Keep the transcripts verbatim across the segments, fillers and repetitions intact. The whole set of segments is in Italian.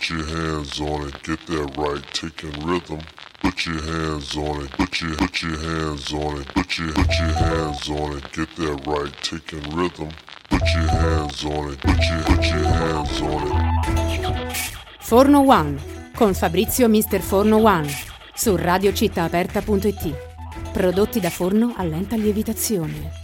Put your hands on it, get that right, taking rhythm. Put your hands on it, put your put your hands on it, put your put your hands on it, get that right, taking rhythm. Put your hands on it, put your put your hands on it. Forno One con Fabrizio mister Forno One su radio città aperta punto it. Prodotti da forno a lenta lievitazione.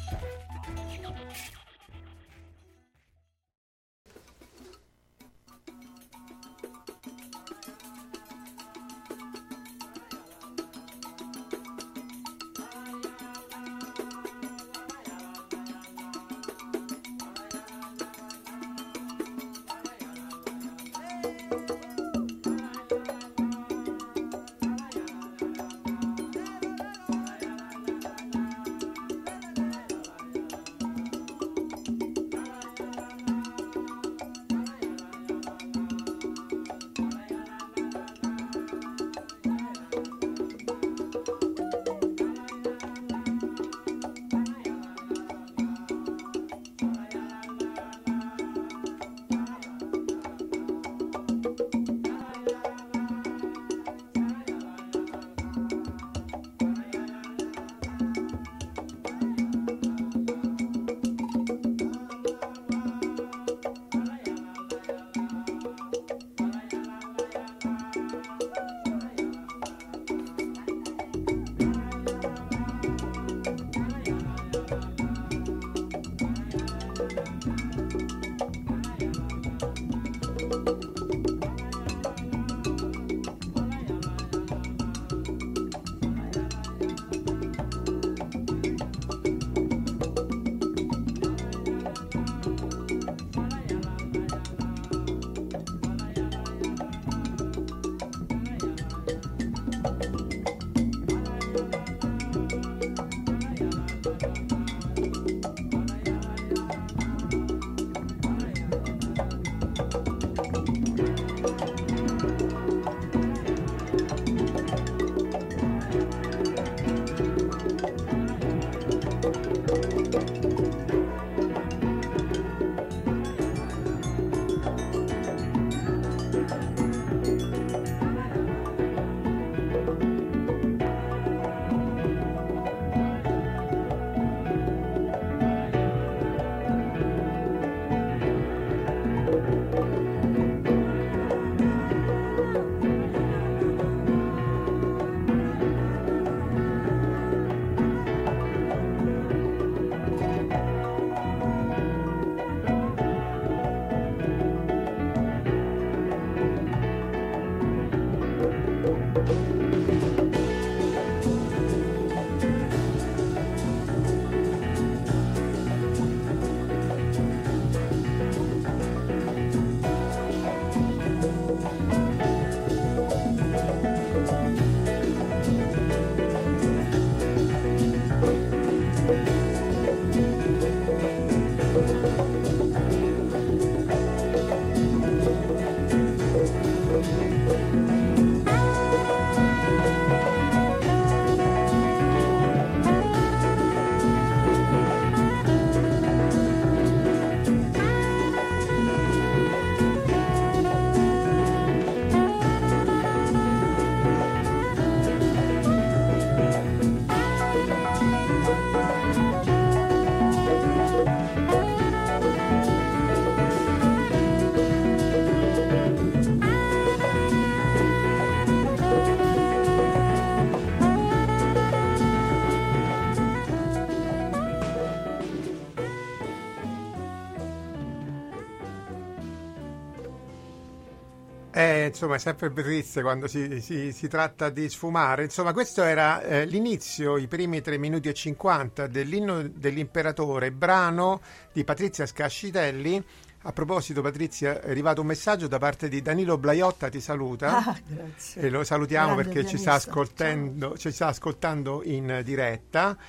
Eh, insomma, è sempre triste quando si, si, si tratta di sfumare. Insomma, questo era eh, l'inizio, i primi tre minuti e cinquanta dell'inno dell'imperatore, brano di Patrizia Scascitelli. A proposito, Patrizia, è arrivato un messaggio da parte di Danilo Blaiotta, ti saluta. Ah, grazie. E lo salutiamo Grande perché ci sta, ascoltando, ci sta ascoltando in diretta.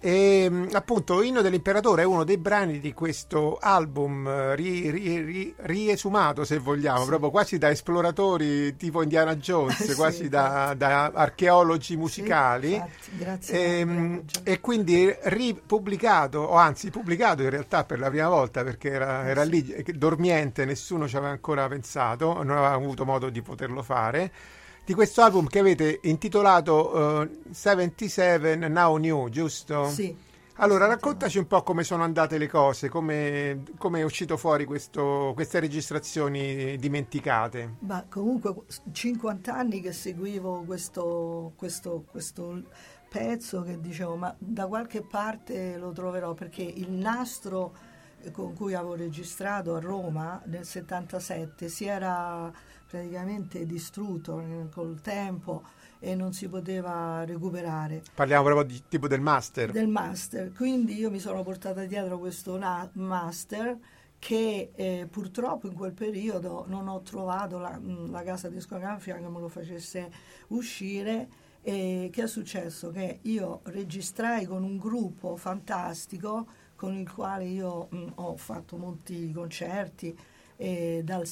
E appunto Inno dell'Imperatore è uno dei brani di questo album ri, ri, ri, riesumato, se vogliamo, sì. proprio quasi da esploratori tipo Indiana Jones, sì, quasi da, da archeologi musicali, sì, infatti, grazie e, e quindi ripubblicato, o anzi pubblicato in realtà per la prima volta, perché era, era lì dormiente, nessuno ci aveva ancora pensato, non aveva avuto modo di poterlo fare, di questo album che avete intitolato uh, settantasette Now New, giusto? Sì. Allora raccontaci un po' come sono andate le cose, come, come è uscito fuori questo, queste registrazioni dimenticate. Ma comunque cinquanta anni che seguivo questo, questo, questo pezzo, che dicevo ma da qualche parte lo troverò, perché il nastro con cui avevo registrato a Roma nel settantasette si era praticamente distrutto col tempo e non si poteva recuperare. Parliamo proprio di tipo del master. Del master, quindi io mi sono portata dietro questo na- master che eh, purtroppo in quel periodo non ho trovato la, la casa discografica che me lo facesse uscire. E che è successo? Che io registrai con un gruppo fantastico con il quale io mh, ho fatto molti concerti, eh, dal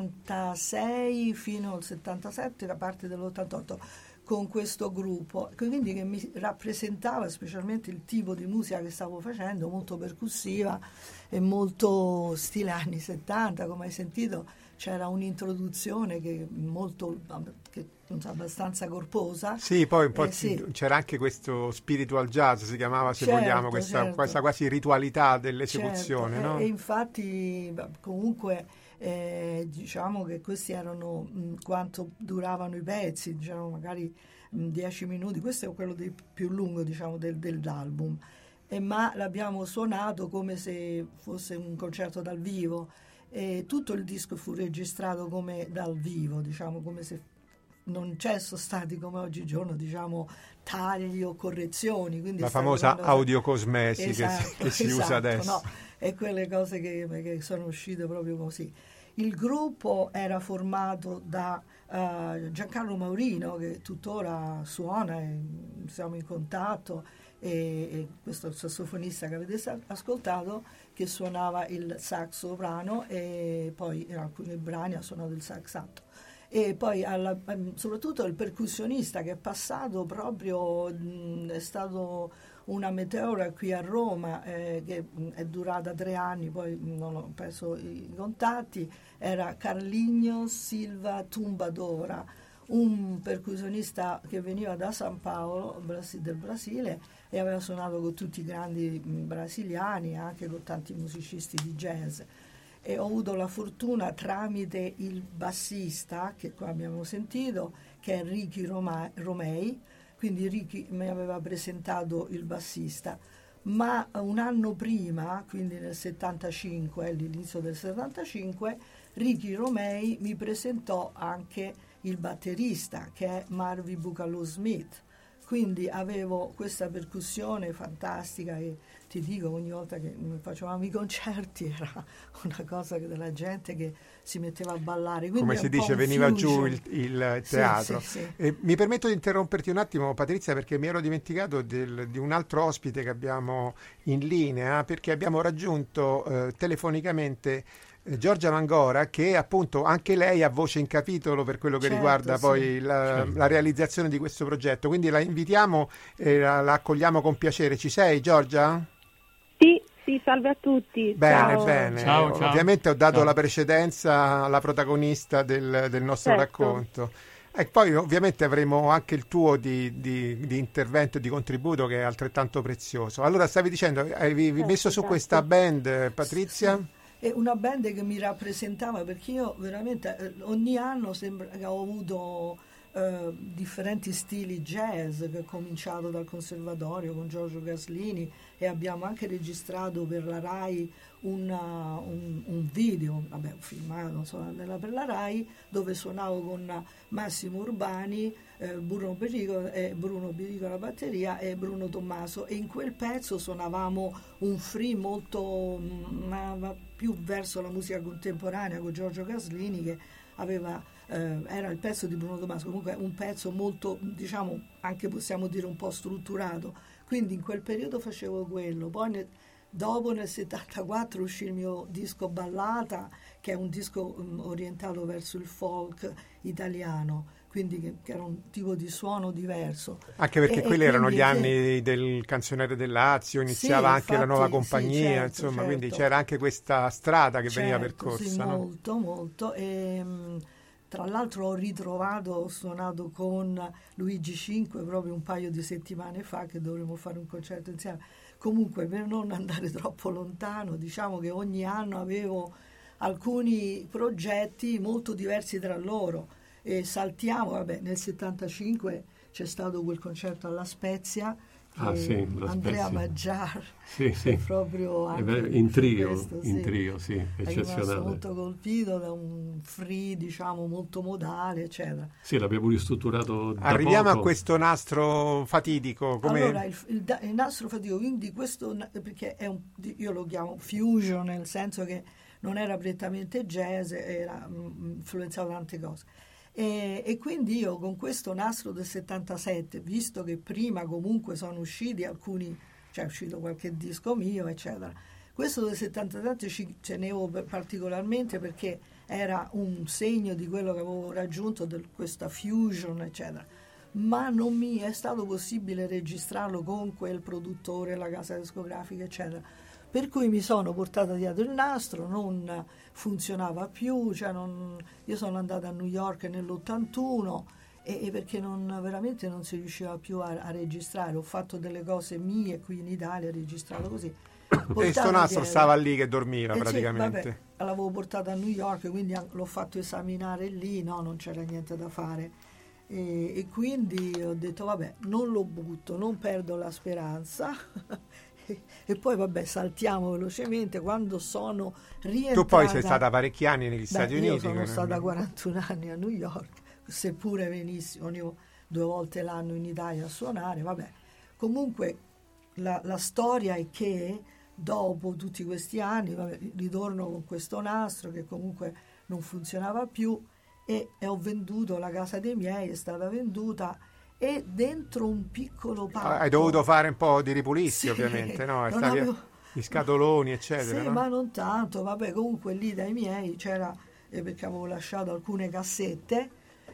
settantasei fino al settantasette, da parte dell'ottantotto, con questo gruppo, quindi che mi rappresentava specialmente il tipo di musica che stavo facendo, molto percussiva e molto stile anni settanta, come hai sentito. C'era un'introduzione che molto che, non so, abbastanza corposa. Sì, poi un po' eh, sì. c'era anche questo spiritual jazz, si chiamava, se certo, vogliamo, questa, certo. questa quasi ritualità dell'esecuzione. Certo. No? E, e infatti comunque eh, diciamo che questi erano mh, quanto duravano i pezzi, diciamo magari mh, dieci minuti, questo è quello di, più lungo diciamo del, dell'album, e, ma l'abbiamo suonato come se fosse un concerto dal vivo. E tutto il disco fu registrato come dal vivo, diciamo, come se non c'è sono stati come oggigiorno, diciamo, tagli o correzioni. Quindi la famosa cosa... audiocosmesi esatto, che, che si esatto, usa adesso. No, e quelle cose che, che sono uscite proprio così. Il gruppo era formato da uh, Giancarlo Maurino, che tuttora suona, e siamo in contatto, e, e questo sassofonista che avete ascoltato, che suonava il sax soprano e poi in alcuni brani ha suonato il sax alto. E poi alla, soprattutto il percussionista che è passato proprio, mh, è stato una meteora qui a Roma, eh, che mh, è durata tre anni, poi non ho perso i contatti, era Carlinhos Silva Tumbadora, un percussionista che veniva da San Paolo, del Brasile, e aveva suonato con tutti i grandi brasiliani, anche con tanti musicisti di jazz. E ho avuto la fortuna, tramite il bassista che qua abbiamo sentito, che è Ricky Roma- Romei, quindi Ricky mi aveva presentato il bassista, ma un anno prima, quindi nel settantacinque, all'inizio del settantacinque, Ricky Romei mi presentò anche il batterista, che è Marvin Bucalo Smith. Quindi avevo questa percussione fantastica e ti dico, ogni volta che facevamo i concerti era una cosa della gente che si metteva a ballare. Quindi come si dice, veniva giù il, il teatro. Sì, sì, sì. E mi permetto di interromperti un attimo, Patrizia, perché mi ero dimenticato del, di un altro ospite che abbiamo in linea, perché abbiamo raggiunto eh, telefonicamente Giorgia Mangora, che appunto anche lei ha voce in capitolo per quello che certo, riguarda sì. poi la, Certo. la realizzazione di questo progetto, quindi la invitiamo e la, la accogliamo con piacere. Ci sei, Giorgia? Sì, sì, salve a tutti. Bene, ciao. bene. Ciao, ciao. Ovviamente ho dato Ciao. la precedenza alla protagonista del, del nostro Certo. racconto. E poi ovviamente avremo anche il tuo di, di, di intervento e di contributo, che è altrettanto prezioso. Allora, stavi dicendo, avevi Certo, messo su certo. questa band, Patrizia? Sì. È una band che mi rappresentava, perché io veramente eh, ogni anno sembra che ho avuto eh, differenti stili jazz, che ho cominciato dal conservatorio con Giorgio Gaslini e abbiamo anche registrato per la RAI una, un, un video, vabbè, un filmato insomma, per la RAI, dove suonavo con Massimo Urbani, eh, Bruno Birico, eh, Bruno Birico alla batteria e Bruno Tommaso, e in quel pezzo suonavamo un free molto ma, ma più verso la musica contemporanea con Giorgio Gaslini, che aveva eh, era il pezzo di Bruno Tommaso, comunque un pezzo molto, diciamo, anche possiamo dire un po' strutturato, quindi in quel periodo facevo quello. Poi ne, dopo nel settantaquattro uscì il mio disco Ballata, che è un disco um, orientato verso il folk italiano, quindi che, che era un tipo di suono diverso. Anche perché e, quelli e erano gli anni che... del Canzoniere del Lazio, iniziava sì, anche infatti, la nuova sì, compagnia, certo, insomma, certo. quindi c'era anche questa strada che certo, veniva percorsa. Sì, no? molto, molto. E, mh, tra l'altro ho ritrovato, ho suonato con Luigi Cinque proprio un paio di settimane fa, che dovremmo fare un concerto insieme. Comunque, per non andare troppo lontano, diciamo che ogni anno avevo alcuni progetti molto diversi tra loro. E saltiamo, vabbè, nel settantacinque c'è stato quel concerto alla Spezia, ah, sì, Andrea Spezia. Maggiar, sì, sì. proprio anche in trio, questo, in sì. trio, sì, È rimasto eccezionale. molto colpito da un free, diciamo, molto modale, eccetera. Sì, l'abbiamo ristrutturato da Arriviamo poco. a questo nastro fatidico. Come... Allora, il, il, il nastro fatico, quindi questo, perché è un, io lo chiamo fusion, nel senso che non era prettamente jazz, era mh, influenzato da tante cose. E, e quindi io con questo nastro del settantasette, visto che prima comunque sono usciti alcuni, cioè è uscito qualche disco mio, eccetera, questo del settantasette ci tenevo particolarmente perché era un segno di quello che avevo raggiunto, di questa fusion, eccetera. Ma non mi è stato possibile registrarlo con quel produttore, la casa discografica, eccetera. Per cui mi sono portata dietro il nastro, non funzionava più, cioè non, io sono andata a New York nell'ottantuno e, e perché non, veramente non si riusciva più a, a registrare. Ho fatto delle cose mie qui in Italia, registrato così. E questo nastro stava lì che dormiva e praticamente. Sì, vabbè, l'avevo portata a New York, quindi l'ho fatto esaminare lì, no, non c'era niente da fare. E, e quindi ho detto, vabbè, non lo butto, non perdo la speranza. E poi vabbè, saltiamo velocemente. Quando sono rientrata, tu poi sei stata parecchi anni negli beh, Stati io Uniti, sono stata non... quarantuno anni a New York, seppure venissi ogni due volte l'anno in Italia a suonare, vabbè. Comunque la, la storia è che dopo tutti questi anni, vabbè, ritorno con questo nastro che comunque non funzionava più e, e ho venduto la casa dei miei, è stata venduta. E dentro un piccolo pacco hai dovuto fare un po' di ripulizzi, sì, ovviamente, no? non Stavi avevo... gli scatoloni, eccetera. Sì, no? ma non tanto, vabbè, comunque lì dai miei c'era, eh, perché avevo lasciato alcune cassette,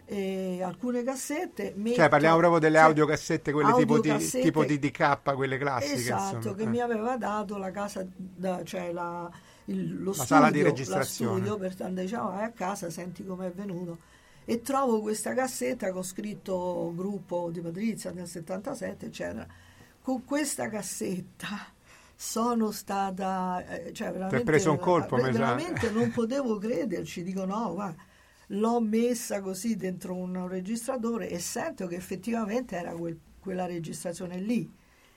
e alcune cassette... Metto, cioè parliamo proprio delle cioè, audiocassette, quelle tipo di, tipo di D K, quelle classiche. Esatto, insomma. che eh. mi aveva dato la casa, da, cioè la, il, lo la studio, sala di registrazione. la studio, per tanto diciamo, vai a casa, senti com'è venuto. E trovo questa cassetta con scritto gruppo di Patrizia nel settantasette, eccetera. Con questa cassetta sono stata, eh, cioè veramente, ti hai preso un colpo, eh, veramente non potevo crederci, dico no, guarda, l'ho messa così dentro un registratore e sento che effettivamente era quel, quella registrazione lì.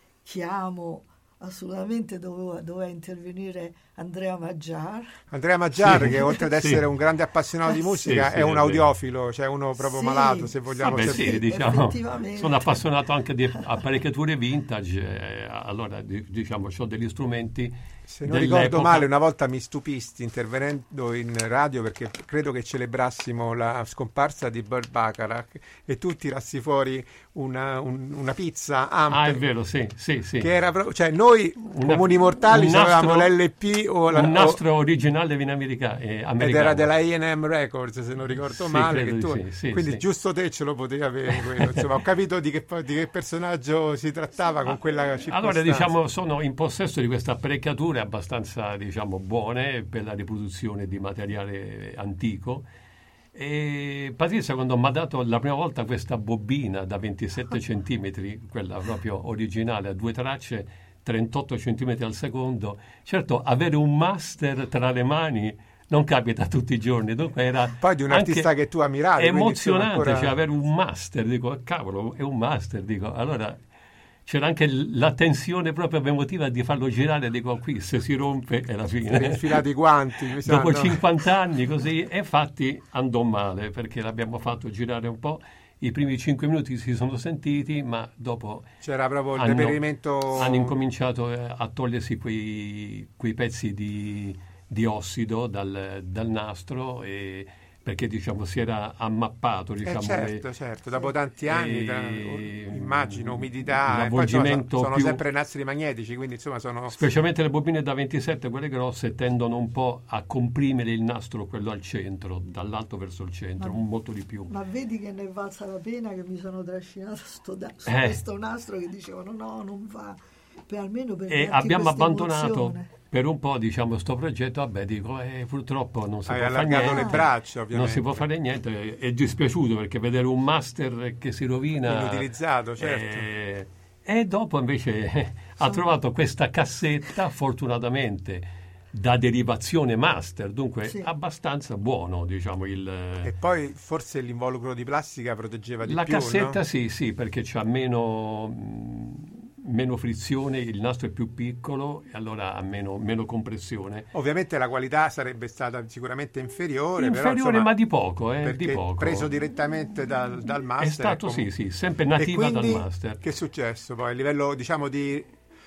Chiamo, assolutamente doveva, doveva intervenire Andrea Maggiar. Andrea Maggiar, sì, che oltre ad essere sì. un grande appassionato di musica sì, è sì, un è audiofilo, cioè uno proprio sì. malato, se vogliamo. Vabbè, sapere. sì, diciamo, effettivamente. sono appassionato anche di apparecchiature vintage, eh, allora diciamo ho degli strumenti. Se non ricordo male, una volta mi stupisti intervenendo in radio perché credo che celebrassimo la scomparsa di Burt Bacharach e tu tirassi fuori una, un, una pizza amp. Ah, è vero, sì, sì, sì. Che era proprio, cioè noi Una, comuni mortali avevamo l'L P o la, un nastro o, originale in America, eh, americano. Ed era della A and M Records, se non ricordo sì, male. Che tu, sì, sì, quindi sì. giusto te ce lo potevi avere quello. Insomma, ho capito di che, di che personaggio si trattava con quella circostanza. Allora, diciamo, sono in possesso di queste apparecchiature abbastanza, diciamo, buone per la riproduzione di materiale antico. E Patrizia, quando mi ha dato la prima volta questa bobina da ventisette centimetri, quella proprio originale a due tracce, trentotto centimetri al secondo, certo avere un master tra le mani non capita tutti i giorni, dunque era poi di un artista che tu ammiravi, emozionante, ancora... cioè avere un master, dico cavolo, è un master, dico allora c'era anche la tensione proprio emotiva di farlo girare, dico qui se si rompe è la fine. Infilati i guanti. Dopo cinquanta anni così, e infatti andò male perché l'abbiamo fatto girare un po'. I primi cinque minuti si sono sentiti, ma dopo c'era proprio il hanno, deperimento. Hanno incominciato a togliersi quei, quei pezzi di, di ossido dal, dal nastro e perché diciamo si era ammappato, diciamo, eh certo, le, certo, dopo tanti anni e, da, immagino immagino, umidità, l'avvolgimento e poi sono, sono più, sempre nastri magnetici, quindi insomma sono... Specialmente le bobine da ventisette, quelle grosse, tendono un po' a comprimere il nastro, quello al centro, dall'alto verso il centro, ma, molto di più. Ma vedi che ne è valsa la pena che mi sono trascinato sto da, su eh. questo nastro che dicevano no, non va, per almeno per e abbiamo abbandonato emozione. Per un po', diciamo, sto progetto, vabbè, dico, eh, purtroppo non si Hai può fare niente. le braccia, ovviamente. Non si può fare niente, è, è dispiaciuto perché vedere un master che si rovina... Inutilizzato, certo. Eh, e dopo invece ha trovato questa cassetta, fortunatamente, da derivazione master, dunque sì. abbastanza buono, diciamo. Il, e poi forse l'involucro di plastica proteggeva di la più, La cassetta no? sì, sì, perché c'ha meno... meno frizione, il nastro è più piccolo e allora ha meno, meno compressione. Ovviamente la qualità sarebbe stata sicuramente inferiore, inferiore però, insomma, ma di poco, eh, perché di poco. Preso direttamente dal, dal master. È stato comunque... sì, sì, sempre nativa quindi, dal master. Che è successo poi? A livello, diciamo, di...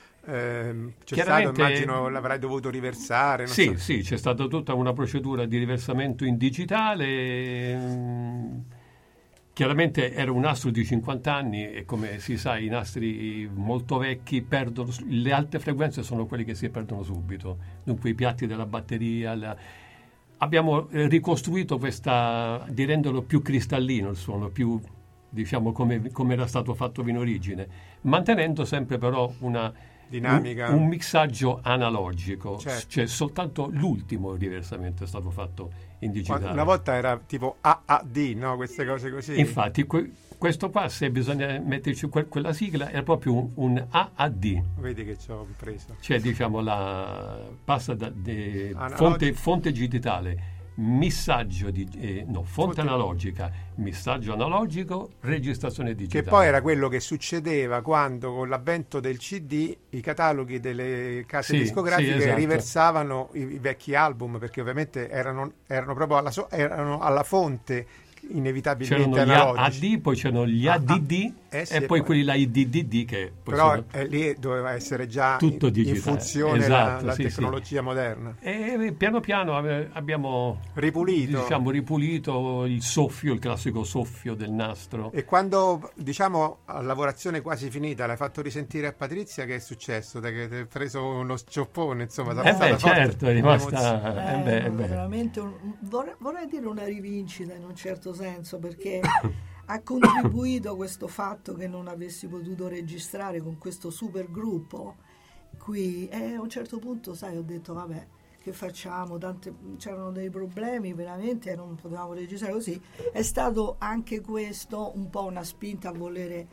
Ehm, c'è stato, immagino, l'avrai dovuto riversare. Non sì, so. sì, c'è stata tutta una procedura di riversamento in digitale. Mh, Chiaramente era un nastro di cinquanta anni e come si sa i nastri molto vecchi perdono, le alte frequenze sono quelle che si perdono subito, dunque i piatti della batteria, la... abbiamo ricostruito questa, di renderlo più cristallino il suono, più diciamo come, come era stato fatto in origine, mantenendo sempre però una dinamica, un, un mixaggio analogico, certo. Cioè soltanto l'ultimo riversamento è stato fatto in digitale. Una volta era tipo A A D, no? Queste cose così. Infatti que- questo qua, se bisogna metterci que- quella sigla, è proprio un, un A A D. Vedi che ci ho preso. Cioè diciamo la passa da de, fonte, fonte digitale, missaggio di eh, no, fonte, fonte analogica, missaggio analogico, registrazione digitale. Che poi era quello che succedeva quando con l'avvento del C D i cataloghi delle case sì, discografiche sì, esatto. riversavano i, i vecchi album, perché ovviamente erano, erano proprio alla, so, erano alla fonte inevitabilmente c'erano analogici. gli A D, poi c'erano gli A D D ah, eh sì, e poi, poi quelli là i D D D che poi però sono... eh, lì doveva essere già tutto in, in funzione esatto, la, la sì, tecnologia sì. moderna. E piano piano abbiamo ripulito. Diciamo, ripulito il soffio, il classico soffio del nastro. E quando, diciamo, a lavorazione quasi finita, l'hai fatto risentire a Patrizia, che è successo? Da che ti hai preso uno scioppone, insomma, eh beh, certo, è rimasta... Eh, eh beh, no, beh. veramente un, vorrei, vorrei dire una rivincita in un certo senso, perché ha contribuito questo fatto che non avessi potuto registrare con questo super gruppo qui, e a un certo punto, sai, ho detto vabbè, che facciamo, Tante, c'erano dei problemi veramente e non potevamo registrare così. È stato anche questo un po' una spinta a volere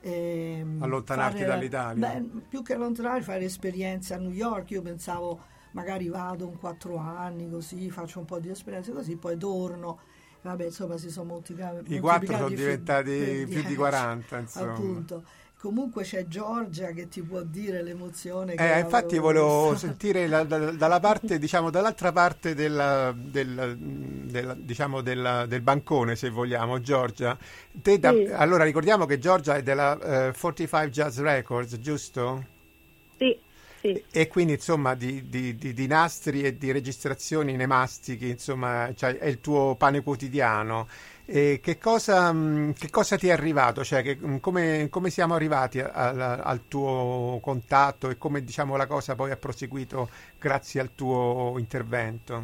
ehm, allontanarti fare, dall'Italia. beh, più che allontanare, fare esperienze a New York. Io pensavo magari vado un quattro anni così, faccio un po' di esperienze così, poi torno. Vabbè, insomma, si sono moltiplicati. I quattro sono diventati più, più di quaranta, insomma. Appunto. Comunque c'è Giorgia che ti può dire l'emozione che eh, infatti volevo visto. sentire la, da, dalla parte, diciamo, dall'altra parte della, del, della, diciamo della, del bancone, se vogliamo, Giorgia. Te da, sì. Allora ricordiamo che Giorgia è della uh, quarantacinque Jazz Records, giusto? Sì. Sì. E quindi insomma di, di, di, di nastri e di registrazioni nemastichi, insomma, cioè, è il tuo pane quotidiano. E che cosa, che cosa ti è arrivato? Cioè, che, come, come siamo arrivati al, al tuo contatto e come, diciamo, la cosa poi ha proseguito grazie al tuo intervento?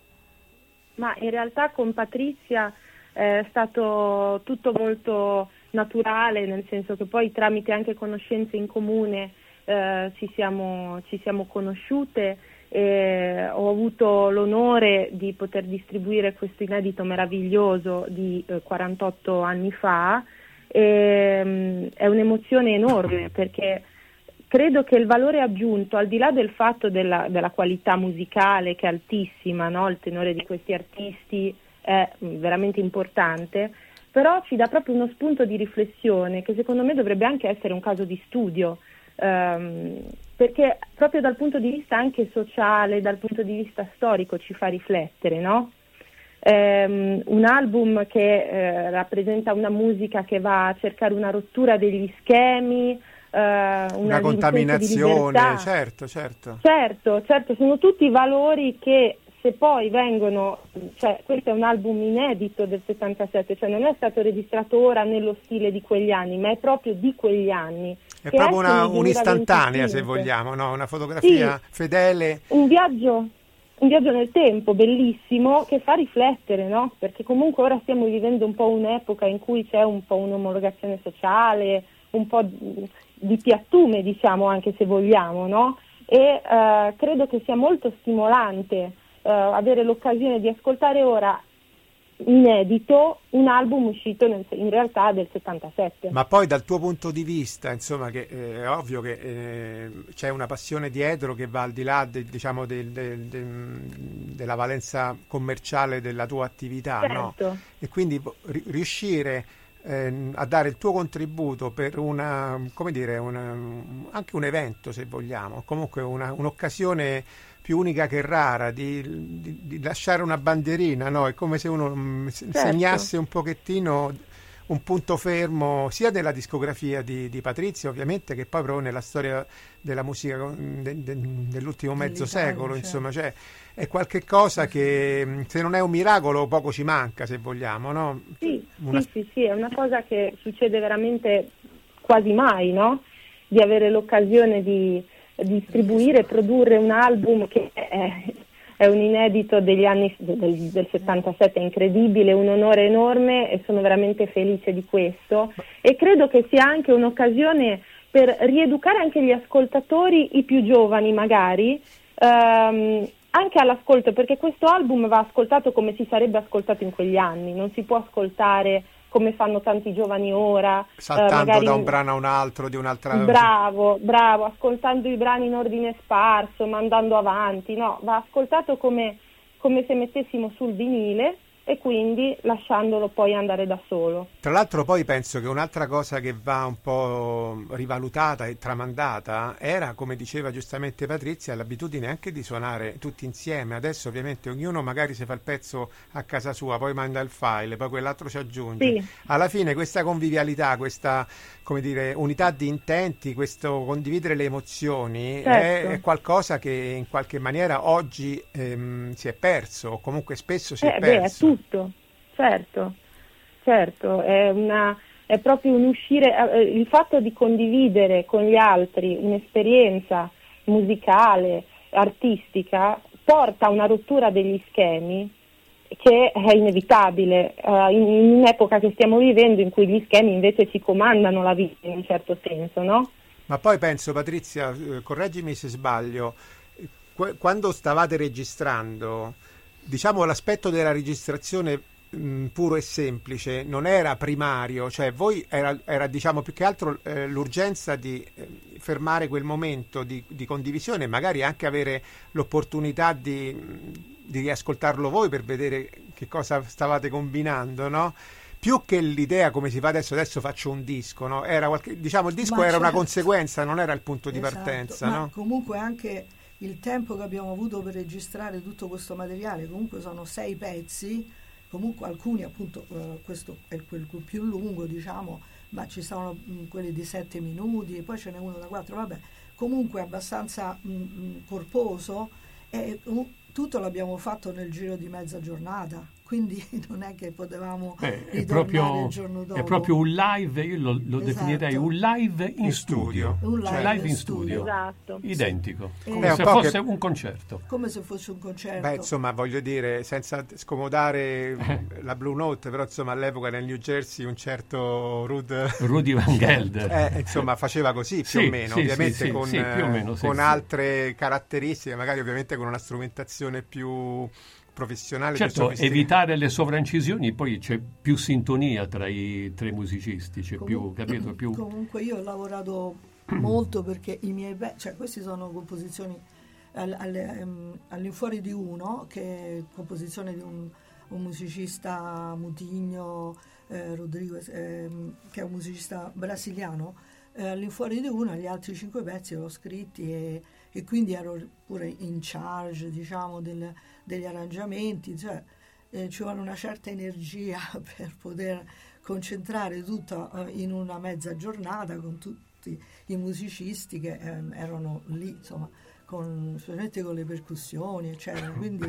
Ma in realtà con Patrizia è stato tutto molto naturale, nel senso che poi tramite anche conoscenze in comune Eh, ci siamo, ci siamo conosciute e ho avuto l'onore di poter distribuire questo inedito meraviglioso di eh, quarantotto anni fa e, mh, è un'emozione enorme perché credo che il valore aggiunto, al di là del fatto della, della qualità musicale che è altissima, no? Il tenore di questi artisti è mh, veramente importante, però ci dà proprio uno spunto di riflessione che secondo me dovrebbe anche essere un caso di studio. Um, perché proprio dal punto di vista anche sociale, dal punto di vista storico ci fa riflettere, no? Um, un album che eh, rappresenta una musica che va a cercare una rottura degli schemi, uh, una, una contaminazione, certo, certo. Certo, certo, sono tutti valori che se poi vengono, cioè questo è un album inedito del settantasette, cioè non è stato registrato ora nello stile di quegli anni, ma è proprio di quegli anni. È proprio una, esce un'istantanea, se venticinque. vogliamo, no? Una fotografia Sì, fedele. Un viaggio, un viaggio nel tempo bellissimo che fa riflettere, no? Perché comunque ora stiamo vivendo un po' un'epoca in cui c'è un po' un'omologazione sociale, un po' di, di piattume, diciamo, anche se vogliamo, no? E eh, credo che sia molto stimolante eh, avere l'occasione di ascoltare ora inedito un album uscito nel, in realtà del settantasette. Ma poi dal tuo punto di vista, insomma, che eh, è ovvio che eh, c'è una passione dietro che va al di là de, diciamo del, del, del, della valenza commerciale della tua attività, Certo. no? E quindi ri- riuscire eh, a dare il tuo contributo per una, come dire, una, anche un evento, se vogliamo, comunque una, un'occasione più unica che rara, di, di, di lasciare una bandierina, no? È come se uno mh, Certo. segnasse un pochettino un punto fermo sia nella discografia di, di Patrizia, ovviamente, che poi proprio nella storia della musica de, de, dell'ultimo mezzo Dell'Italia, secolo, certo. insomma, cioè è qualche cosa che mh, se non è un miracolo poco ci manca, se vogliamo, no? Sì, Una- sì, sì, sì, è una cosa che succede veramente quasi mai, no? Di avere l'occasione di distribuire e produrre un album che è, è un inedito degli anni del, del settantasette, è incredibile, un onore enorme e sono veramente felice di questo, e credo che sia anche un'occasione per rieducare anche gli ascoltatori, i più giovani magari, ehm, anche all'ascolto, perché questo album va ascoltato come si sarebbe ascoltato in quegli anni, non si può ascoltare come fanno tanti giovani ora, saltando eh, magari da un brano a un altro, di un'altra... bravo, bravo, ascoltando i brani in ordine sparso, mandando avanti, no, va ascoltato come, come se mettessimo sul vinile e quindi lasciandolo poi andare da solo. Tra l'altro poi penso che un'altra cosa che va un po' rivalutata e tramandata era, come diceva giustamente Patrizia, l'abitudine anche di suonare tutti insieme. Adesso ovviamente ognuno magari si fa il pezzo a casa sua, poi manda il file, poi quell'altro ci aggiunge. Sì. Alla fine questa convivialità, questa, come dire, unità di intenti, questo condividere le emozioni Certo. è, è qualcosa che in qualche maniera oggi ehm, si è perso, o comunque spesso si è Eh, beh, è perso. tutto, certo, certo, è, una, è proprio un uscire, eh, il fatto di condividere con gli altri un'esperienza musicale, artistica, porta a una rottura degli schemi che è inevitabile, eh, in, in un'epoca che stiamo vivendo in cui gli schemi invece ci comandano la vita in un certo senso, no? Ma poi penso, Patrizia, eh, correggimi se sbaglio, eh, qu- quando stavate registrando, diciamo l'aspetto della registrazione mh, puro e semplice non era primario, cioè voi era, era diciamo più che altro eh, l'urgenza di eh, fermare quel momento di, di condivisione, magari anche avere l'opportunità di, di riascoltarlo voi per vedere che cosa stavate combinando, no? Più che l'idea come si fa adesso, adesso faccio un disco, no? Era qualche, diciamo il disco Ma era una certo. conseguenza, non era il punto di Esatto, partenza, ma no? comunque anche il tempo che abbiamo avuto per registrare tutto questo materiale, comunque sono sei pezzi, comunque alcuni appunto, eh, questo è quello più lungo, diciamo, ma ci sono mh, quelli di sette minuti, e poi ce n'è uno da quattro, vabbè, comunque abbastanza mh, mh, corposo, e uh, tutto l'abbiamo fatto nel giro di mezza giornata, quindi non è che potevamo Beh, è, ritornare proprio, il giorno dopo. è proprio un live, io lo, lo Esatto. definirei un live in, In studio, studio. Un Cioè, live live in in studio. studio, Esatto. identico, Eh, come È un se po' fosse che- un concerto. Come se fosse un concerto. Beh, insomma, voglio dire, senza scomodare la Blue Note, però insomma all'epoca nel New Jersey un certo Ruud Rudy Van Gelder. eh, insomma faceva così più Sì, o meno, sì, ovviamente sì, sì, con, sì, più o meno, sì, con sì. altre caratteristiche, magari ovviamente con una strumentazione più professionale. più Certo, sofisticata. evitare le sovraincisioni, poi c'è più sintonia tra i, tra i musicisti, c'è più, Comun- capito, più... Comunque io ho lavorato molto perché i miei pe- cioè queste sono composizioni al- alle- ehm, all'infuori di uno, che è composizione di un, un musicista Mutigno eh, Rodriguez, ehm, che è un musicista brasiliano. Eh, all'infuori di uno, gli altri cinque pezzi l'ho scritti, e, e quindi ero pure in charge, diciamo, del, degli arrangiamenti, cioè eh, ci vuole una certa energia per poter concentrare tutto eh, in una mezza giornata con tutti i musicisti che eh, erano lì, insomma, con, specialmente con le percussioni, eccetera. Quindi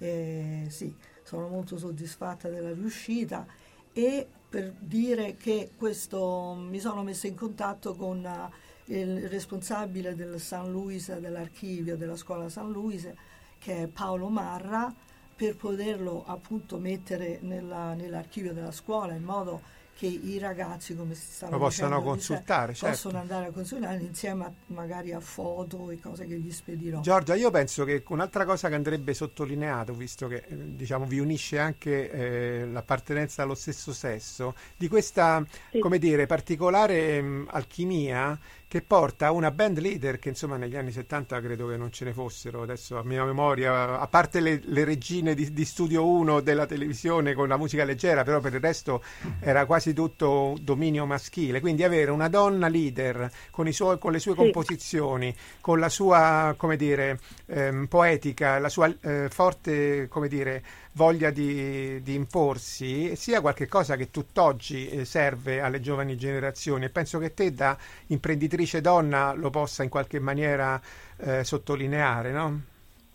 eh, sì, sono molto soddisfatta della riuscita. E per dire che questo, mi sono messa in contatto con uh, il responsabile del San Luis, dell'archivio della scuola San Luis, che è Paolo Marra, per poterlo appunto mettere nella, nell'archivio della scuola, in modo che i ragazzi, come si stava lo possano dicendo, consultare, certo. possono andare a consultare insieme a, magari a foto e cose che gli spedirò. Giorgia, io penso che un'altra cosa che andrebbe sottolineato, visto che eh, diciamo vi unisce anche eh, l'appartenenza allo stesso sesso, di questa sì. come dire particolare mh, alchimia che porta a una band leader che insomma negli anni settanta credo che non ce ne fossero, adesso a mia memoria, a parte le, le regine di, di Studio uno della televisione con la musica leggera, però per il resto era quasi tutto dominio maschile, quindi avere una donna leader con, i suoi, con le sue sì. composizioni, con la sua come dire ehm, poetica, la sua eh, forte come dire voglia di, di imporsi, sia qualche cosa che tutt'oggi eh, serve alle giovani generazioni, e penso che te da imprenditrice donna lo possa in qualche maniera eh, sottolineare, no?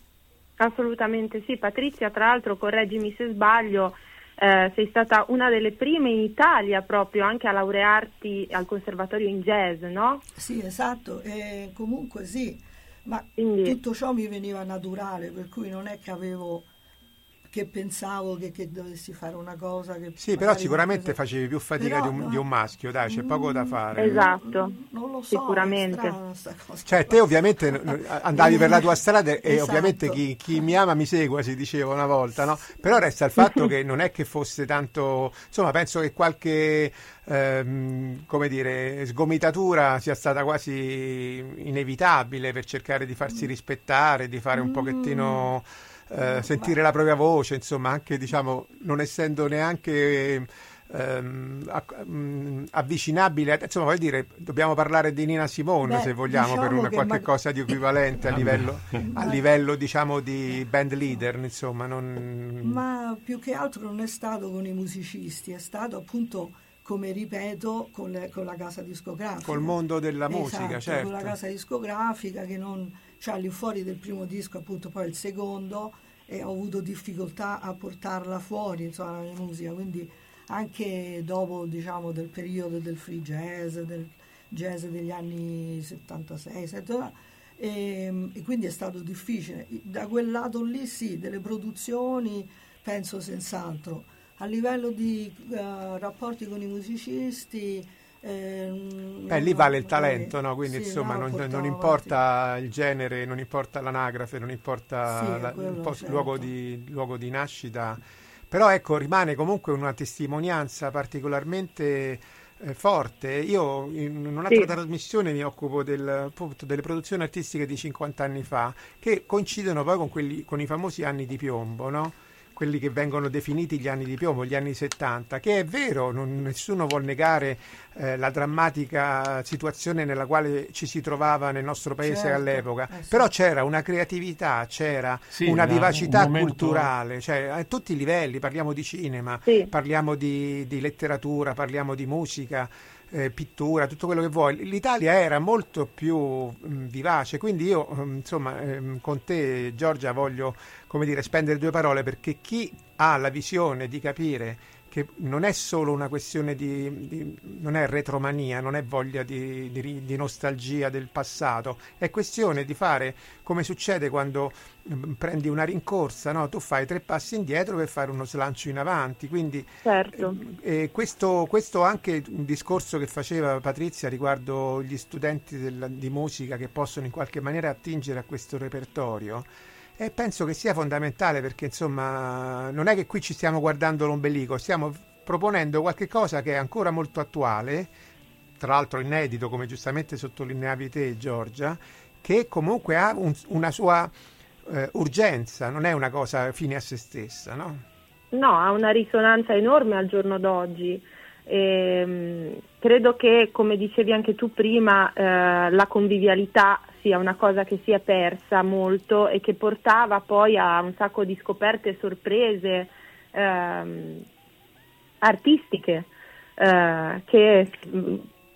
Assolutamente sì. Patrizia, tra l'altro, correggimi se sbaglio, eh, sei stata una delle prime in Italia proprio anche a laurearti al conservatorio in jazz, no? Sì, esatto, e comunque sì, ma Quindi... tutto ciò mi veniva naturale, per cui non è che avevo che pensavo che, che dovessi fare una cosa che sì, però sicuramente facevi più fatica però, di, un, no, di un maschio, dai, c'è poco da fare. Esatto, non lo so, sicuramente. è strana sta cosa. Cioè te ovviamente andavi per la tua strada e Esatto. ovviamente chi, chi mi ama mi segua, si diceva una volta, no? Però resta il fatto che non è che fosse tanto, insomma penso che qualche ehm, come dire sgomitatura sia stata quasi inevitabile per cercare di farsi rispettare, di fare un pochettino eh, sentire la propria voce, insomma anche diciamo non essendo neanche ehm, avvicinabile, insomma voglio dire dobbiamo parlare di Nina Simone. Beh, se vogliamo diciamo per una qualche ma... cosa di equivalente a livello, a livello diciamo di band leader, insomma non... ma più che altro non è stato con i musicisti, è stato appunto come ripeto con, le, con la casa discografica, col mondo della esatto, musica, certo, con la casa discografica che non cioè all'infuori del primo disco appunto poi il secondo, e ho avuto difficoltà a portarla fuori insomma la mia musica, quindi anche dopo diciamo del periodo del free jazz, del jazz degli anni settantasei settanta, e, e quindi è stato difficile da quel lato lì. Sì, delle produzioni penso senz'altro. A livello di uh, rapporti con i musicisti ehm, beh, lì vale il talento, no? Quindi sì, insomma no, non, non importa il genere, non importa l'anagrafe, non importa sì, la, quello, il posto, certo. luogo, di, luogo di nascita, però ecco rimane comunque una testimonianza particolarmente eh, forte. Io in un'altra sì. trasmissione mi occupo del, appunto, delle produzioni artistiche di cinquanta anni fa, che coincidono poi con, quelli, con i famosi anni di piombo, no? Quelli che vengono definiti gli anni di piombo, gli anni settanta, che è vero, non, nessuno vuol negare eh, la drammatica situazione nella quale ci si trovava nel nostro paese certo, all'epoca, eh sì. però c'era una creatività, c'era sì, una vivacità un momento... culturale, cioè a tutti i livelli, parliamo di cinema, sì. parliamo di, di letteratura, parliamo di musica, Eh, pittura, tutto quello che vuoi. L'Italia era molto più mh, vivace, quindi io mh, insomma ehm, con te Giorgia voglio come dire spendere due parole, perché chi ha la visione di capire che non è solo una questione di, di non è retromania, non è voglia di, di, di nostalgia del passato, è questione di fare come succede quando mh, prendi una rincorsa, no? Tu fai tre passi indietro per fare uno slancio in avanti, quindi certo. eh, eh, questo, questo anche un discorso che faceva Patrizia riguardo gli studenti del, di musica che possono in qualche maniera attingere a questo repertorio. E penso che sia fondamentale, perché insomma non è che qui ci stiamo guardando l'ombelico, stiamo proponendo qualche cosa che è ancora molto attuale, tra l'altro inedito come giustamente sottolineavi te Giorgia, che comunque ha un, una sua eh, urgenza, non è una cosa fine a se stessa, no? No, ha una risonanza enorme al giorno d'oggi. E, credo che, come dicevi anche tu prima, eh, la convivialità sia una cosa che si è persa molto e che portava poi a un sacco di scoperte e sorprese ehm, artistiche eh, che mh,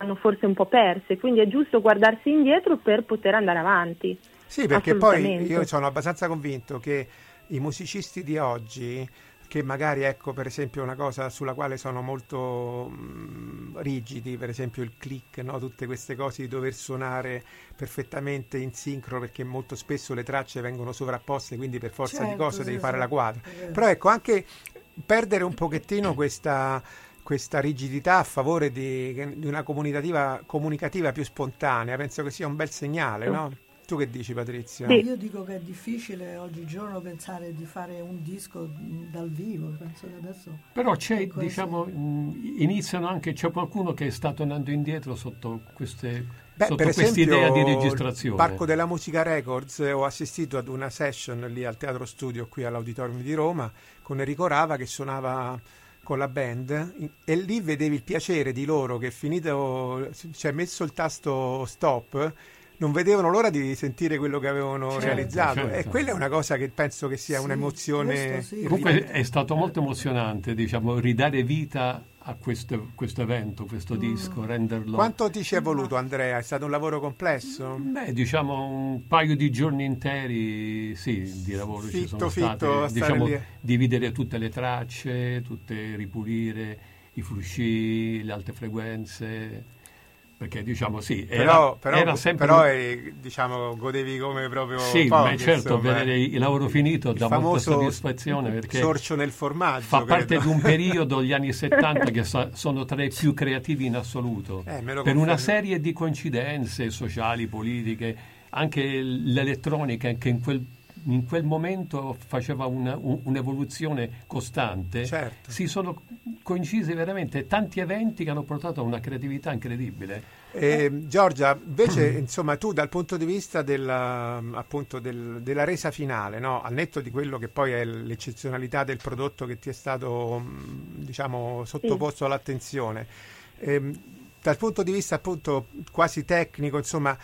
vanno forse un po' perse, quindi è giusto guardarsi indietro per poter andare avanti. Sì, perché poi io sono abbastanza convinto che i musicisti di oggi, che magari, ecco, per esempio una cosa sulla quale sono molto mh, rigidi, per esempio il click, no? Tutte queste cose di dover suonare perfettamente in sincro, perché molto spesso le tracce vengono sovrapposte, quindi per forza certo, di cose sì, devi sì, fare la quadra. sì. Però ecco, anche perdere un pochettino questa, questa rigidità a favore di, di una comunicativa, comunicativa più spontanea, penso che sia un bel segnale, no? Tu che dici, Patrizia? Sì. Io dico che è difficile oggigiorno pensare di fare un disco dal vivo, penso che adesso... Però c'è, diciamo, iniziano anche, c'è qualcuno che sta tornando indietro sotto queste... Beh, sotto per questa esempio, idea di registrazione. Al Parco della Musica Records ho assistito ad una session lì al Teatro Studio qui all'Auditorium di Roma con Enrico Rava che suonava con la band, e lì vedevi il piacere di loro che finito, cioè messo il tasto stop, non vedevano l'ora di sentire quello che avevano certo, realizzato, certo. E quella è una cosa che penso che sia sì, un'emozione. sì. Comunque è stato molto emozionante, diciamo, ridare vita a questo, questo evento, questo disco, mm. renderlo... Quanto ti ci è voluto, Andrea? È stato un lavoro complesso? Beh, diciamo un paio di giorni interi, sì, di lavoro fitto, ci sono fitto, stati, diciamo, lì. dividere tutte le tracce, tutte ripulire i frusci, le alte frequenze... Perché diciamo sì, era, però, però, era sempre però un... è, diciamo, godevi come proprio sì, pochi, beh, certo, insomma. vedere il lavoro finito il dà molta soddisfazione perché sorcio nel formaggio, fa credo. parte di un periodo, gli anni settanta, che so, sono tra i più creativi in assoluto, eh, per confermo. Una serie di coincidenze sociali, politiche, anche l'elettronica che in quel in quel momento faceva una, un, un'evoluzione costante, certo. Si sono coincisi veramente tanti eventi che hanno portato a una creatività incredibile. Eh, Giorgia, invece, insomma, tu dal punto di vista della, appunto del, della resa finale, no? Al netto di quello che poi è l'eccezionalità del prodotto che ti è stato, diciamo, sottoposto sì. all'attenzione, ehm, dal punto di vista appunto quasi tecnico, insomma,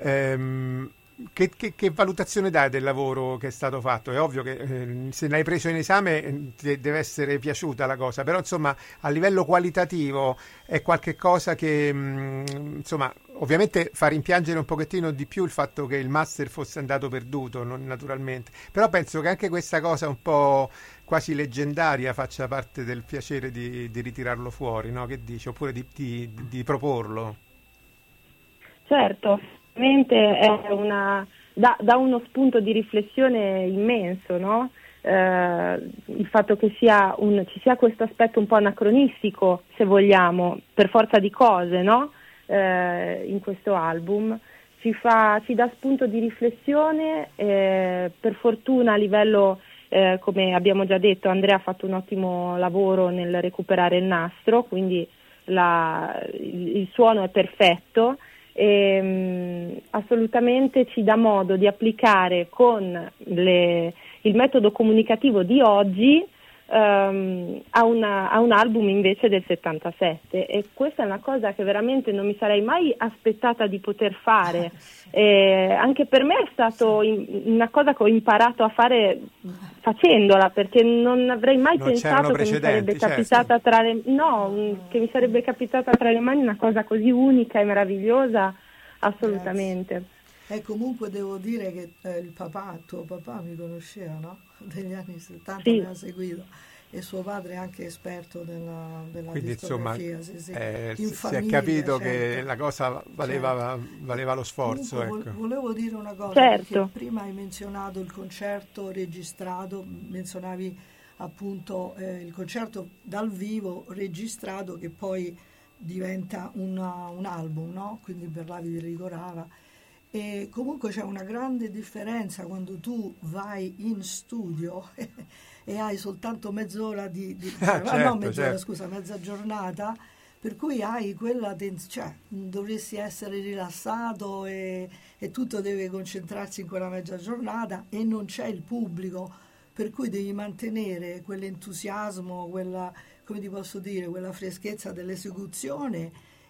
ehm, Che, che, che valutazione dai del lavoro che è stato fatto? È ovvio che eh, se l'hai preso in esame eh, ti deve essere piaciuta la cosa, però insomma a livello qualitativo è qualche cosa che mh, insomma ovviamente fa rimpiangere un pochettino di più il fatto che il master fosse andato perduto, non, naturalmente, però penso che anche questa cosa un po' quasi leggendaria faccia parte del piacere di, di ritirarlo fuori, no? Che dici? Oppure di, di, di proporlo? Certo. È una, dà, dà uno spunto di riflessione immenso, no? Eh, il fatto che sia un, ci sia questo aspetto un po' anacronistico, se vogliamo, per forza di cose, no? Eh, in questo album ci, fa, ci dà spunto di riflessione, eh, per fortuna a livello, eh, come abbiamo già detto, Andrea ha fatto un ottimo lavoro nel recuperare il nastro, quindi la, il, il suono è perfetto. E, um, assolutamente ci dà modo di applicare con le, il metodo comunicativo di oggi um, a, una, a un album invece del settantasette, e questa è una cosa che veramente non mi sarei mai aspettata di poter fare. E anche per me è stato in, una cosa che ho imparato a fare facendola, perché non avrei mai non pensato che mi sarebbe capitata certo. tra le no, che mi sarebbe capitata tra le mani una cosa così unica e meravigliosa, assolutamente. E comunque devo dire che eh, il papà, tuo papà mi conosceva, no? Degli anni settanta, sì. Mi ha seguito, e suo padre è anche esperto della, della quindi insomma sì, sì. Eh, in si famiglia, è capito certo. che la cosa valeva, certo. valeva lo sforzo. Comunque, ecco. Volevo dire una cosa, certo. perché prima hai menzionato il concerto registrato, menzionavi appunto eh, il concerto dal vivo registrato che poi diventa una, un album, no? Quindi parlavi di Enrico Rava. E comunque c'è una grande differenza quando tu vai in studio e, e hai soltanto mezz'ora di, di ah, cioè, certo, no mezz'ora certo. scusa mezza giornata, per cui hai quella tens- cioè dovresti essere rilassato e, e tutto deve concentrarsi in quella mezza giornata e non c'è il pubblico, per cui devi mantenere quell'entusiasmo, quella, come ti posso dire, quella freschezza dell'esecuzione.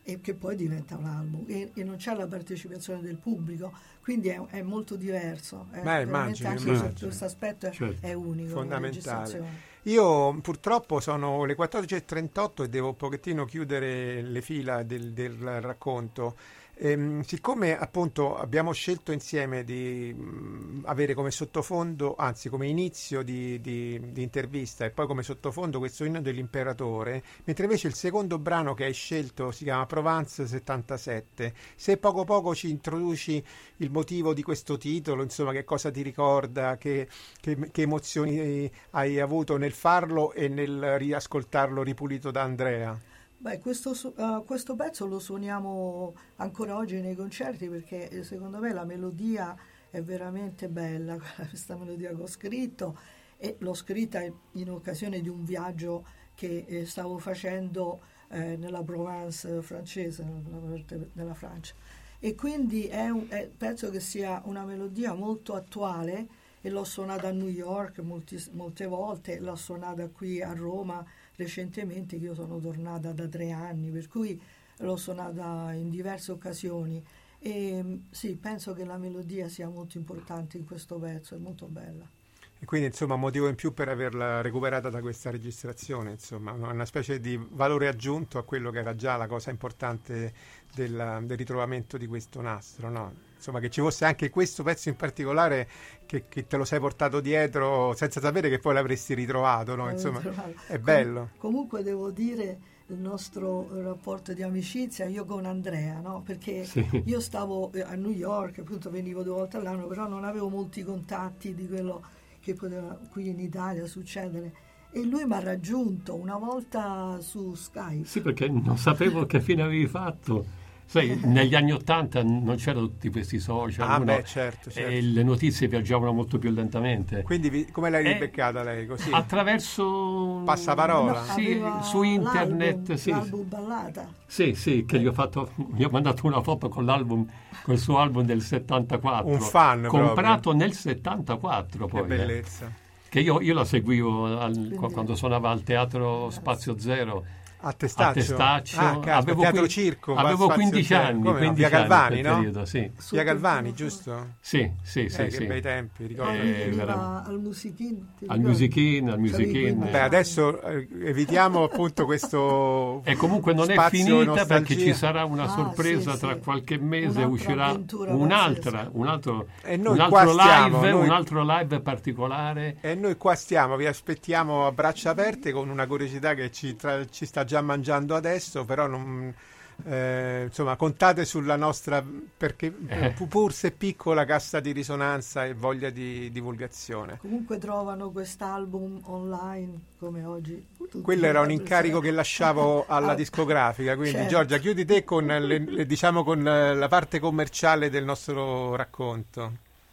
e che poi diventa un album e, e non c'è la partecipazione del pubblico, quindi è, è molto diverso. È Beh, immagino, anche immagino. questo aspetto è, Certo. è unico. Fondamentale. Io purtroppo sono le quattordici e trentotto e devo un pochettino chiudere le fila del, del racconto. Ehm, siccome appunto abbiamo scelto insieme di mh, avere come sottofondo, anzi come inizio di, di, di intervista e poi come sottofondo questo inno dell'imperatore, mentre invece il secondo brano che hai scelto si chiama Provence settantasette, se poco poco ci introduci il motivo di questo titolo, insomma che cosa ti ricorda, che, che, che emozioni hai avuto nel farlo e nel riascoltarlo ripulito da Andrea. Beh, questo, uh, questo pezzo lo suoniamo ancora oggi nei concerti perché secondo me la melodia è veramente bella, questa melodia che ho scritto, e l'ho scritta in occasione di un viaggio che eh, stavo facendo eh, nella Provence francese, nella parte della Francia, e quindi è un, è, penso che sia una melodia molto attuale e l'ho suonata a New York molti, molte volte, l'ho suonata qui a Roma recentemente, che io sono tornata da tre anni, per cui l'ho suonata in diverse occasioni e sì, penso che la melodia sia molto importante in questo pezzo, è molto bella. E quindi insomma motivo in più per averla recuperata da questa registrazione, insomma una specie di valore aggiunto a quello che era già la cosa importante del, del ritrovamento di questo nastro, no? Insomma che ci fosse anche questo pezzo in particolare che, che te lo sei portato dietro senza sapere che poi l'avresti ritrovato, no? Insomma è bello. Com- comunque devo dire il nostro rapporto di amicizia io con Andrea, no? Perché sì. io stavo a New York, appunto venivo due volte all'anno, però non avevo molti contatti di quello che poteva qui in Italia succedere, e lui mi ha raggiunto una volta su Skype. Sì, perché non sapevo che fine avevi fatto. Sai, negli anni Ottanta non c'erano tutti questi social, ah, uno, beh, certo, certo. e le notizie viaggiavano molto più lentamente. Quindi vi, come l'hai ribeccata lei? Così? Attraverso passaparola? No, sì, su internet. L'album, sì. l'album Ballata. Sì, sì, che gli ho fatto, gli ho mandato una foto con l'album, col suo album del settantaquattro. Un fan comprato proprio. Nel settantaquattro poi. Che bellezza. Eh. Che io, io la seguivo al, quando suonava al Teatro Spazio Zero. A Testaccio, a Testaccio. Ah, caspita, avevo, Teatro qui, Circo, avevo quindici anni, come no? quindici Via Galvani, anni no? Periodo, sì. Via Galvani, giusto? Sì, sì, sì. Eh, sì. che bei tempi, ricordo. E poi Eh, veniva al Music-In. Al Music-In, al Music-In. Beh, adesso eh, evitiamo appunto questo e comunque non è finita nostalgia. Perché ci sarà una ah, sorpresa sì, tra sì. qualche mese, Un'altra uscirà un'altra, un altro, e noi un altro qua live, stiamo, noi... un altro live particolare. E noi qua stiamo, vi aspettiamo a braccia aperte con una curiosità che ci, tra, ci sta già mangiando adesso, però non Eh, insomma contate sulla nostra, perché Eh. pur se piccola, cassa di risonanza e voglia di divulgazione. Comunque trovano quest'album online come oggi. Quello era un incarico che lasciavo alla Ah, discografica, quindi certo. Giorgia, chiudi te con, le, le, diciamo, con la parte commerciale del nostro racconto.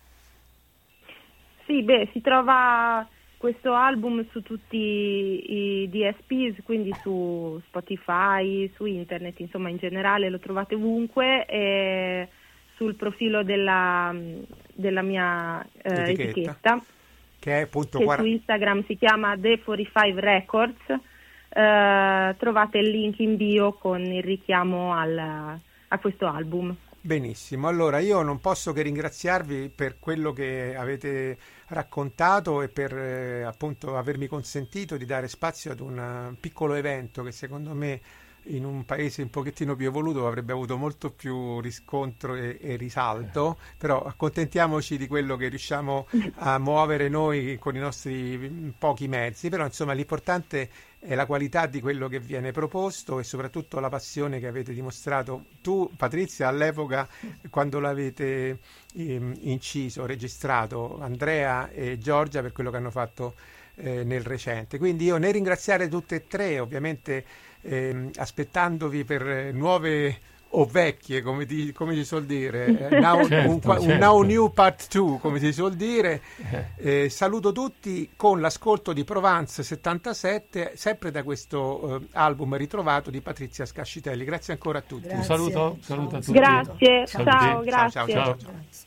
Sì, beh, si trova questo album su tutti i D S Ps, quindi su Spotify, su internet, insomma in generale lo trovate ovunque, e sul profilo della, della mia eh, Etichetta. etichetta, Che è appunto che quaranta su Instagram si chiama The quarantacinque Records. Eh, trovate il link in bio con il richiamo al, a questo album. Benissimo, allora io non posso che ringraziarvi per quello che avete raccontato e per eh, appunto avermi consentito di dare spazio ad un uh, piccolo evento che secondo me in un paese un pochettino più evoluto avrebbe avuto molto più riscontro e, e risalto, però accontentiamoci di quello che riusciamo a muovere noi con i nostri pochi mezzi, però insomma l'importante è la qualità di quello che viene proposto e soprattutto la passione che avete dimostrato tu, Patrizia, all'epoca quando l'avete ehm, inciso, registrato, Andrea e Giorgia per quello che hanno fatto eh, nel recente. Quindi io nel ringraziare tutte e tre, ovviamente ehm, aspettandovi per eh, nuove o vecchie, come, di, come si suol dire, eh, now, certo, un, un certo. now new part two, come si suol dire. Eh, saluto tutti con l'ascolto di Provence settantasette, sempre da questo eh, album ritrovato di Patrizia Scascitelli. Grazie ancora a tutti. Grazie. Un saluto, saluto a tutti. Grazie, Saluti. ciao, grazie. Ciao, ciao, ciao. Grazie.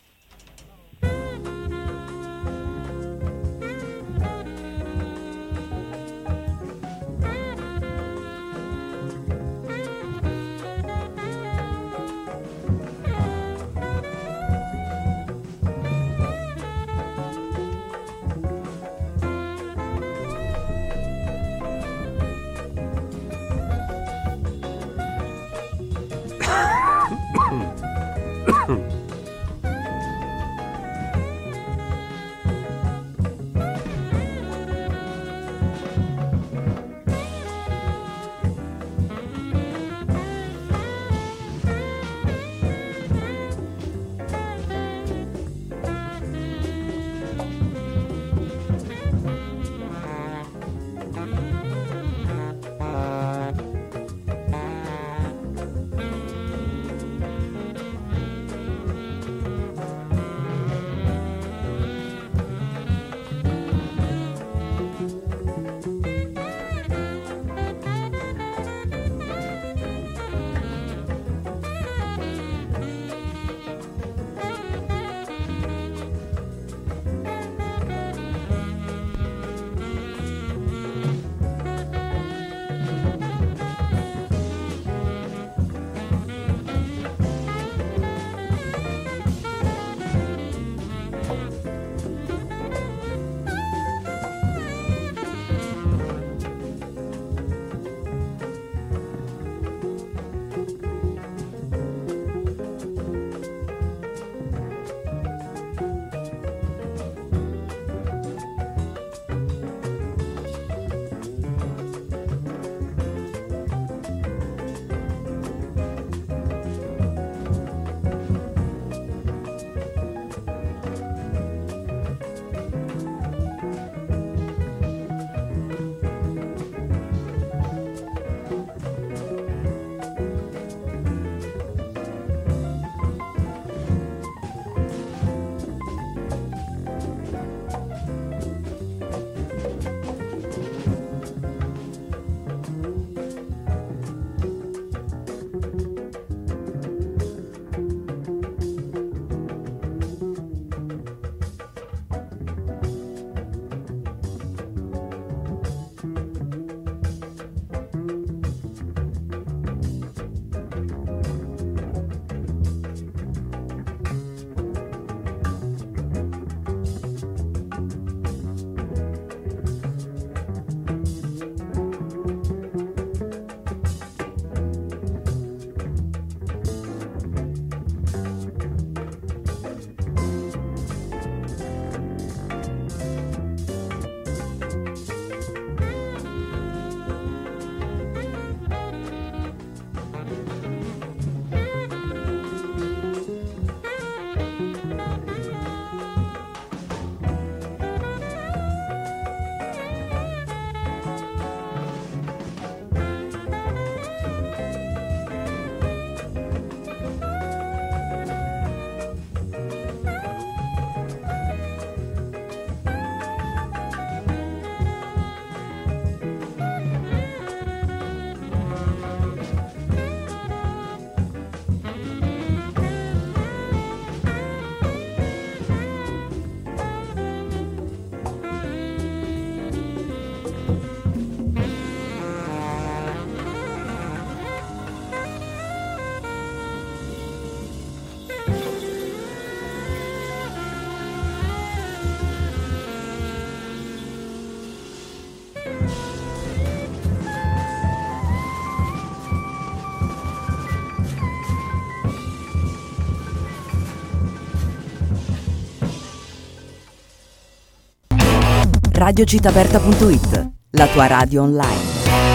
radio città aperta punto it, la tua radio online.